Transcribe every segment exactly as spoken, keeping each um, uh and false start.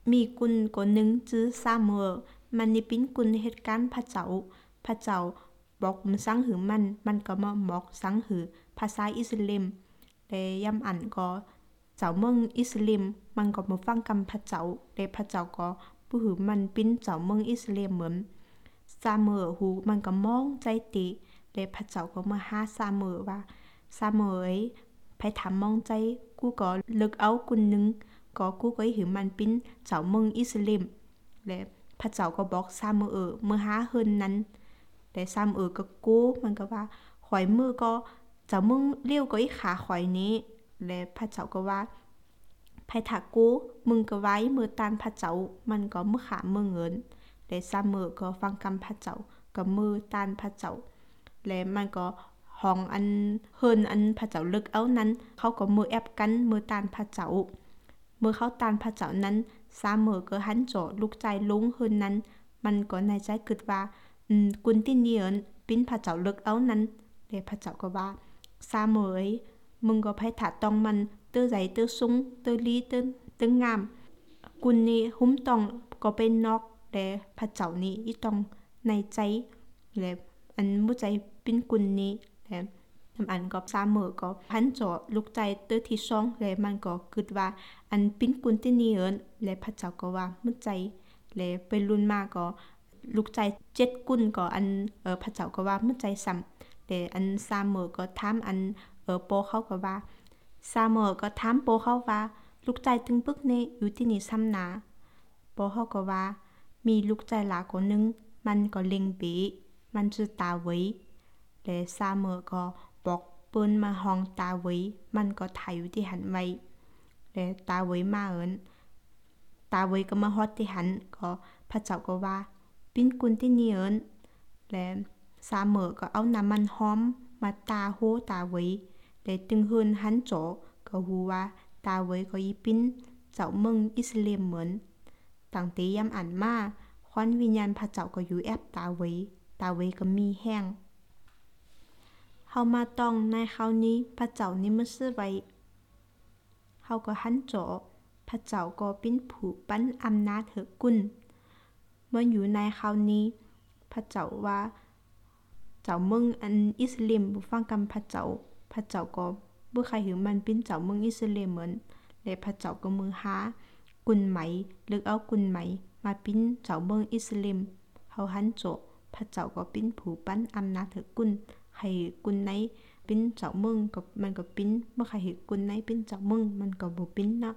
มีกุนคนหนึ่งชื่อซามูเอลมันนี่เป็นกุนเหตุการณ์พระเจ้าพระเจ้าบอกมันสังหือมันมันก็มาบอกสังหือภาษาอิสลามแต่ย่ำอันก็เจ้าเมืองอิสลามมันก็มาฟังคำพระเจ้าแต่พระเจ้าก็ผู้หือมันเป็นเจ้าเมืองอิสลามเหมือนซามูเอลหูมันก็มองใจติแต่พระเจ้าก็มาหาซามูเอลว่าซามูเอลไปถามมองใจกูก็เลิกเอากุนหนึ่งก็กูก็เห็นมันเป็นเจ้าเมืองอิสลามและพระเจ้าก็บอกซามูเอลเมื่อหาเฮินนั้นแต่ซามูเอลก็กูมันก็ว่าข่อยมือก็เจ้าเมืองเลี้ยวก็อีขาข่อยนี้และพระเจ้าก็ว่าไผถักกูมึงก็ไว้มือตานพระเจ้ามันก็มือขามือเงินและซามูเอลก็ฟังคำพระเจ้าก็มือตานพระเจ้าและมันก็ห้องอันเฮินอันพระเจ้าเลิกเอานั้นเขาก็มือแอบกันมือตานพระเจ้าเมื่อเขาตานพระเจ้านั้นซามูเอลก็หันโจลูกใจลงเฮินนั้นมันก็ในใจคิดว่าอืมกุนที่นี่เอิ้นเป็นพระเจ้าเลิกเอานั้นแต่พระเจ้าก็ว่าซามูเอลมึงก็ไผถาต้องมันเตื้อใจเตื้อสูงเตื้อลีเตื้อเตื้องามกุนนี้หุ้มต้องก็เป็นนอกแต่พระเจ้านี้อีต้องในใจและอันมุใจเป็นกุนนี้และทำอันก็ซามูเอลก็พันจ่อลูกใจเตื้อที่สองและมันก็คิดว่าอันเป็นกุนที่นี่เอิ้นและพระเจ้าก็ว่ามุใจและไปรุ่นมาก็ลูกใจเจ็ดกุนก็อันเออพระเจ้าก็ว่ามุใจซ้ำแต่อันซามูเอลก็ถามอันเออโปเขาก็ว่าซามูเอลก็ถามโปเขาว่าลูกใจตึงปึกนี้อยู่ที่นี่ซ้ำนาโปเขาก็ว่ามีลูกใจหลาคนนึงมันก็เล็งบีมันชื่อตาเวยและซามูเอลก็บอกเปิ้นมาห้องตาเวยมันก็ถ่ายอยู่ที่หันไว้และตาเวยมาเอิ้นตาเวยก็มาฮอดที่หันก็พระเจ้าก็ว่าปิ้นกุนที่นี่เอิ้นและซามูเอลก็เอาน้ำมันหอมมาตาโหตาเวยและตึงเฮินหันโจก็ฮู้ว่าตาเวยก็อีปิ้นเจ้าเมืองอิสลามเหมือนตั้งแต่ยามอันมาควันวิญญาณพระเจ้าก็อยู่แอบตาเวยตาเวยก็มีแห้งเฮามาต้องในคราวนี้พระเจ้านี่มันซื้อไว้เฮาก็หันโจพระเจ้าก็เป็นผู้ปั้นอำนาจเถอกุนเมื่ออยู่ในคราวนี้พระเจ้าว่าเจ้าเมืองอันอิสลามบ่ฟังคำพระเจ้าพระเจ้าก็บ่ใครหือมันเป็นเจ้าเมืองอิสลามเหมือนและพระเจ้าก็มือหากุนไหมหรือเอากุนไหมมาเป็นเจ้าเมืองอิสลามเฮาหันโจพระเจ้าก็เป็นผู้ปั้นอำนาจเถอกุนให้กุนไหนเป็นเจ้าเมืองก็มันก็เป็นเมื่อใครเห็นกุนไหนเป็นเจ้าเมืองมันก็บ่เป็นนะ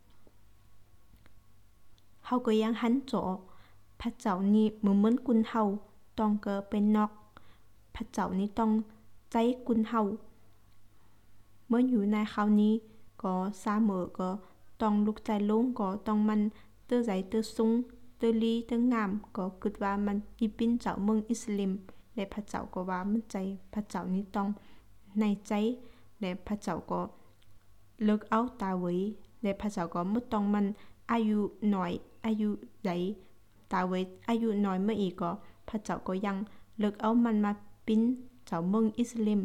เฮาก็ยังหันโจพระเจ้านี่เหมือนเหมือนกุนเฮาต้องเกิดเป็นนอกพระเจ้านี่ต้องใจกุนเฮาเมื่ออยู่ในคราวนี้ก็ซามูเอลก็ต้องลุกใจลงก็ต้องมันเตื้อใจเตื้อสูงเตื้อลีเตื้องามก็คิดว่ามันอีเป็นเจ้าเมืองอิสลามและพระเจ้าก็ว่ามันใจพระเจ้านี่ต้องในใจและพระเจ้าก็เลิกเอาตาเวยและพระเจ้าก็บ่ต้องมันอายุน้อยอายุใดตาเวยอายุน้อยเมื่ออีกก็พระเจ้าก็ยังเลิกเอามันมาเป็นเจ้าเมืองอิสลาม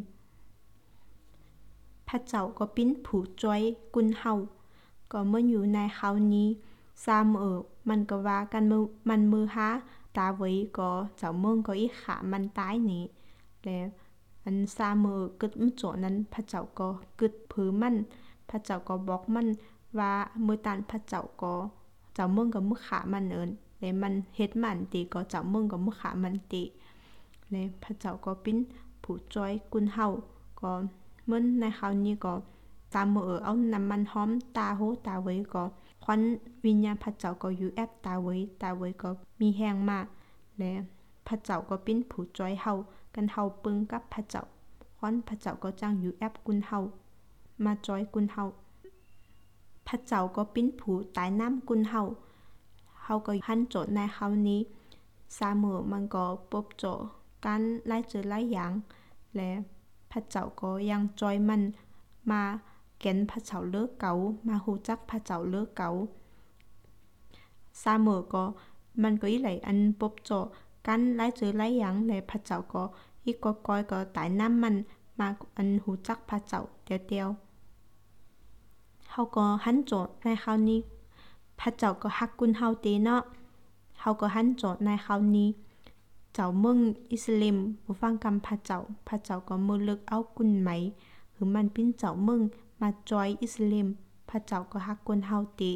พระเจ้าก็เป็นผู้ช่วยกุนเฮาก็เมื่ออยู่ในคราวนี้ซามูเอลมันก็ว่ากันมือมันมือหาตาเวยก็เจ้าเมืองก็อีขามันตายนี่และอันซามูเอลกึดมโจนั้นพระเจ้าก็กึดผือมันพระเจ้าก็บอกมันว่ามือตานพระเจ้าก็เจ้าเมืองก็มือขามันเอิ้นและมันเฮ็ดมันติก็เจ้าเมืองก็มือขามันติและพระเจ้าก็เป็นผู้ช่วยกุนเฮาก็เหมือนในคราวนี้ก็ซามูเอลเอาน้ำมันหอมตาโหตาเวยก็ควันวิญญาณพระเจ้าก็อยู่แอบตาเวยตาเวยก็มีแห้งมากและพระเจ้าก็เป็นผู้ช่วยเฮากันเฮาปึงกับพระเจ้าควันพระเจ้าก็จังอยู่แอบกุนเฮามาจอยกุนเฮาพระเจ้าก็เป็นผู้ตายน้ำกุนเฮาเฮาก็หันโจทย์ในคราวนี้ซามูเอลมันก็พบเจอการหลายเจอหลายอย่างและพระเจ้าก็ยังจอยมันมาแก่นพระเจ้าเลิกเก่ามาฮู้จักพระเจ้าเลิกเก่าซามูเอลก็มันก็อีไหลอันพบเจอกันหลายเจอหลายอย่างและพระเจ้าก็อีกก็ก้อยก็ตายน้ำมันมาอันฮู้จักพระเจ้าเตียวๆเฮาก็หันโจทย์ในคราวนี้พระเจ้าก็ฮักกุนเฮาเตเนาะเฮาก็หันโจทย์ในคราวนี้เจ้าเมืองอิสราเอลบ่ฟังคำพระเจ้าพระเจ้าก็มือเลิกเอากุนไหมหรือมันเป็นเจ้าเมืองมาจอยอิสราเอลพระเจ้าก็ฮักกุนเฮาเต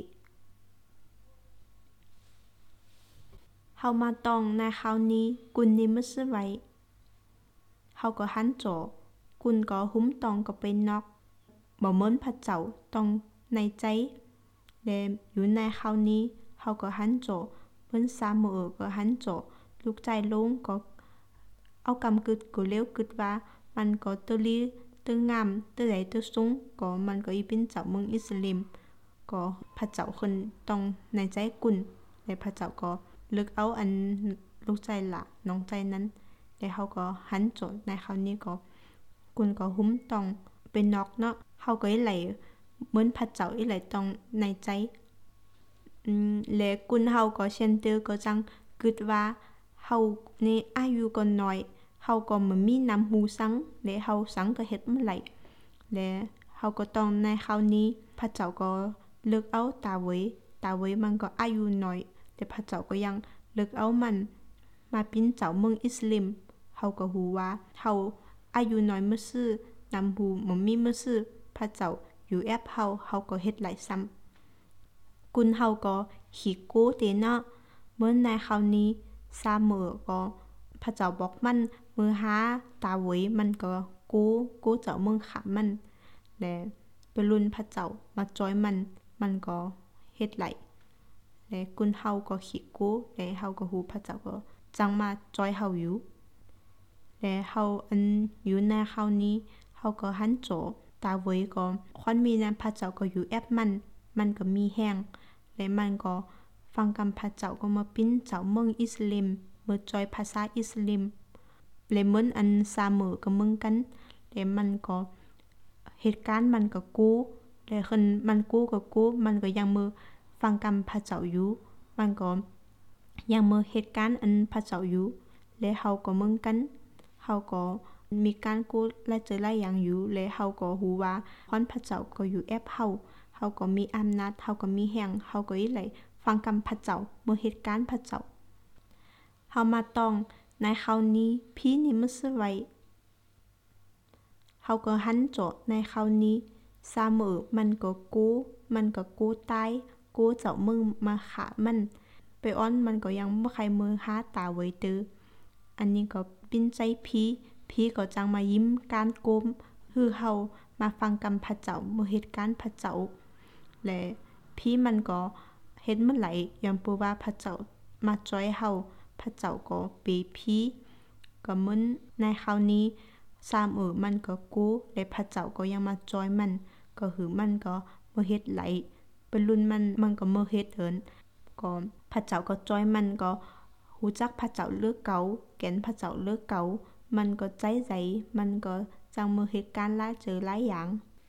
เฮามาตองในคราวนี้กุนนี้มือซื้อไว้เฮาก็หันโจกุนก็หุ้มตองก็เป็นนอกบ่เหมือนพระเจ้าต้องในใจและอยู่ในคราวนี้เฮาก็หันโจเหมือนซามูเอลก็หันโจลูกใจลงก็เอากำกึดก็เร็วกึดว่ามันก็ตะลีตึงงามตะไหลตะสูงก็มันก็อีเป็นเจ้าเมืองอิสราเอลก็พระเจ้าคนต้องในใจกุนและพระเจ้าก็เลือกเอาอันลูกใจละน้องใจนั้นและเฮาก็หันโจในคราวนี้ก็กุนก็หุ้มต้องเป็นนอกเนาะเฮาก็อีไหลเหมือนพระเจ้าอีไหลต้องในใจอืมและกุนเฮาก็เช่นเดียวก็จังกึดว่าเฮาในอายุก็น้อยเฮาก็บ่มีน้ำหูสังและเฮาสังก็เฮ็ดบ่ไหลและเฮาก็ต้องในคราวนี้พระเจ้าก็เลือกเอาตาเวยตาเวยมันก็อายุน้อยแต่พระเจ้าก็ยังเลือกเอามันมาเป็นเจ้าเมืองอิสราเอลเฮาก็ฮู้ว่าเฮาอายุน้อยมื้อซื่อนำหูบ่มีมื้อซื่อพระเจ้าอยู่แอบเฮาเฮาก็เฮ็ดหลายซ้ำกุนเฮาก็ขี้โกเตเนาะเหมือนในคราวนี้ซามือก็พระเจ้าบอกมันมือหาตาเวยมันก็กูกูเจ้าเมืองขามันและไปรุ่นพระเจ้ามาจอยมันมันก็เฮ็ดไหลและกุนเฮาก็ขี้กูและเฮาก็ฮู้พระเจ้าก็จังมาจอยเฮาอยู่และเฮาอันอยู่ในคราวนี้เฮาก็หันโจตาเวยก็ควันมีนั้นพระเจ้าก็อยู่แอบมันมันก็มีแห้งและมันก็ฟังคำพระเจ้าก็มาปิ้นเจ้าเมืองอิสราเอลเมื่อจอยภาษาอิสราเอลและเหมือนอันซาเมอก็มึงกันและมันก็เหตุการณ์มันก็กู้และคันมันกู้ก็กู้มันก็ยังมือฟังคำพระเจ้าอยู่มันก็ยังมือเหตุการณ์อันพระเจ้าอยู่และเฮาก็มึงกันเฮาก็มีการกู้และเจอหลายอย่างอยู่และเฮาก็ฮู้ว่าพรพระเจ้าก็อยู่แอบเฮาเฮาก็มีอำนาจเฮาก็มีแรงเฮาก็อีไหลฟังคำพระเจ้าเมื่อเหตุการณ์พระเจ้าเฮามาต้องในคราวนี้พี่นี่มือซื้อไว้เฮาก็หันโจในคราวนี้ซามือมันก็กู้มันก็กู้ตายกู้เจ้ามึงมาขามันไปอ้อนมันก็ยังบ่ใครมือหาตาไว้ตื้ออันนี้ก็ปิ้นใจพี่พี่ก็จังมายิ้มการโกมคือเฮามาฟังคำพระเจ้าเมื่อเหตุการณ์พระเจ้าและพี่มันก็เฮ็ดมันไหลยอมปูว่าพระเจ้ามาจอยเฮาพระเจ้าก็เปพี่ก็เหมือนในคราวนี้ซามเออมันก็กู้และพระเจ้าก็ยังมาจอยมันก็คือมันก็บ่เฮ็ดไหลเป็นรุ่นมันมันก็บ่เฮ็ดเหินก็พระเจ้าก็จอยมันก็ฮู้จักพระเจ้าเลือกเก่าแก่นพระเจ้าเลือกเก่ามันก็ใจใจมันก็จังมือเหตุการณ์หลายเจอหลายอย่าง